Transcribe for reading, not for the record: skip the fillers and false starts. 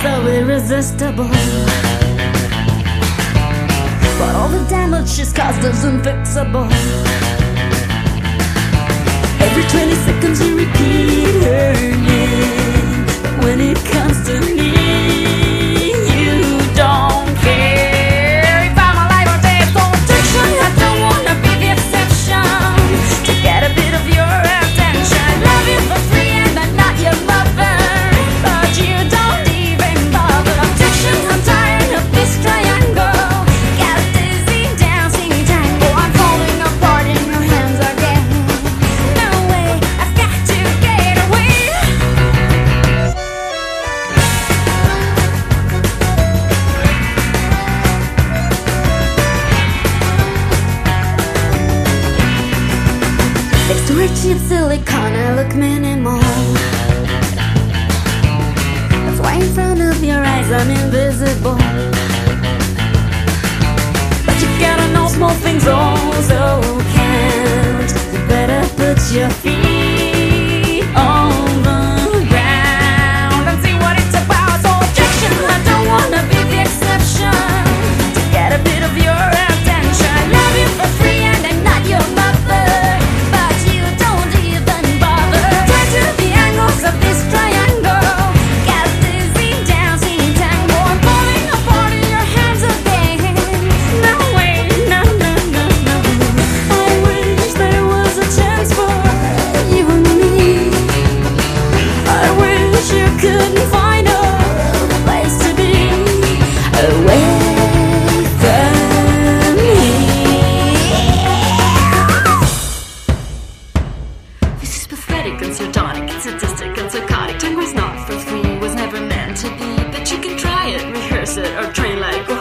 so irresistible. But all the damage she's caused is unfixable. Every 20 seconds you repeat her name, but when it comes to me, you don't care. If I'm alive or dead, so addiction, I don't wanna be the exception. To get a bit of your attention, love you for free and I'm not your mother, but you don't even bother. Addiction, I'm tired of this triangle. Got a dizzy dancing tango. I'm falling apart in your hands again. No way, I've got to get away. Next to her cheap silicone, I look minimal. That's why in front of your eyes I'm invisible. But you gotta know small things also count. You better put your feet on the ground and see what it's about. So objection, I don't wanna be the exception. To get a bit of your attention, love you for free and I'm not your mother, but you don't even bother. Try to the angles of this triangle. Got a dizzy dancing tango. I'm falling apart in your hands again. No way, no, no, no, no. I wish there was a chance for you and me. I wish you couldn't find a place to be away from me. This is pathetic and sardonic, it's sadistic and psychotic. Tango's not for free, was never meant to be. But you can try it, rehearse it, or train like